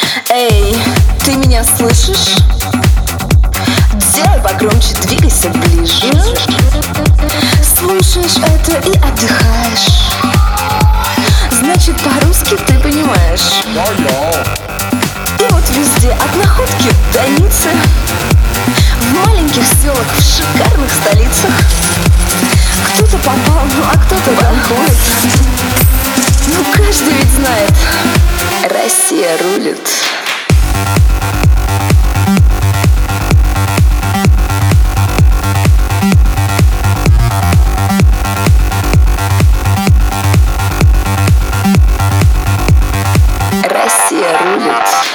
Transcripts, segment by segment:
Эй, ты меня слышишь? Делай погромче, двигайся ближе. Слушаешь это и отдыхаешь. Значит, по-русски ты понимаешь. И вот везде, от находки до Ниццы, в маленьких селах, в шикарных столицах, кто-то попал, ну а кто-то банкрот. Ну каждый ведь знает, Россия рулит. Россия рулит.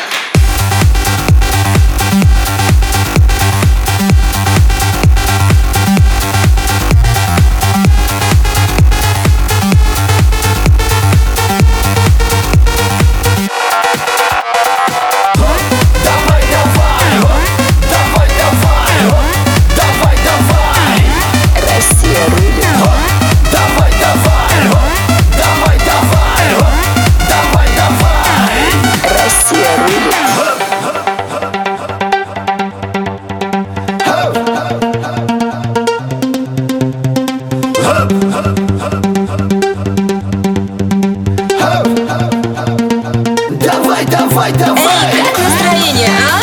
Давай! Эй, как настроение, а?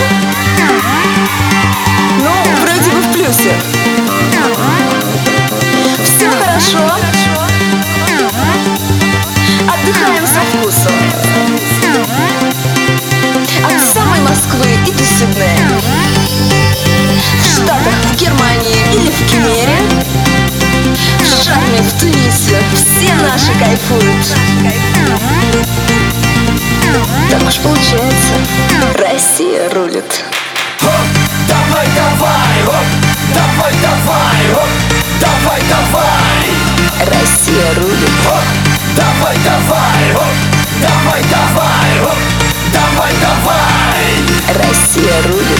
Ну, вроде бы в плюсе. Все хорошо. Отдыхаем со вкусом. От самой Москвы и до Сиднея. В Штатах, в Германии или в Кемере, в Шарме, в Тунисе все наши кайфуют. Так уж получается, Россия рулит. Давай! Россия рулит. Давай! Россия рулит.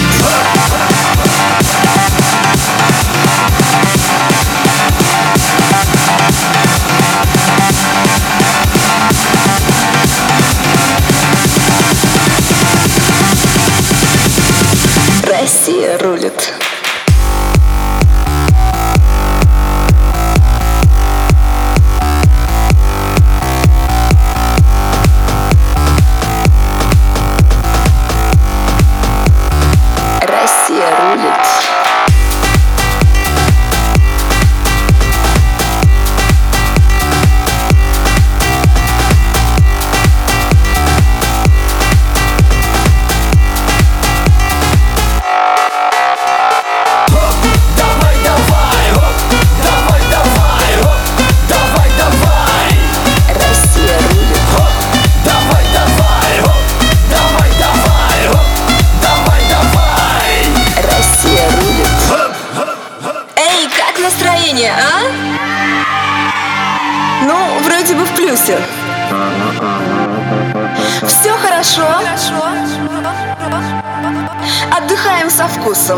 Россия рулит. Россия рулит. Настроение, а? Ну, вроде бы в плюсе. Все хорошо. Отдыхаем со вкусом.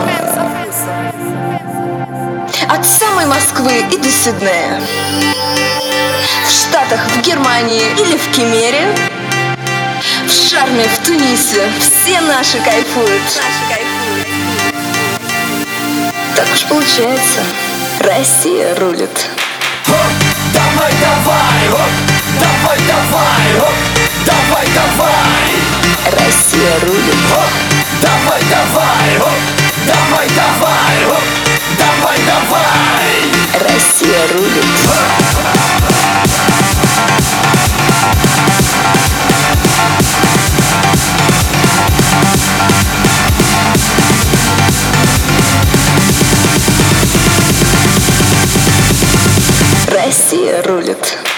От самой Москвы и до Сиднея. В Штатах, в Германии или в Кемере, в Шарме, в Тунисе все наши кайфуют. Так уж получается, Россия рулит. Давай! Россия рулит. Давай! Россия рулит. Россия рулит.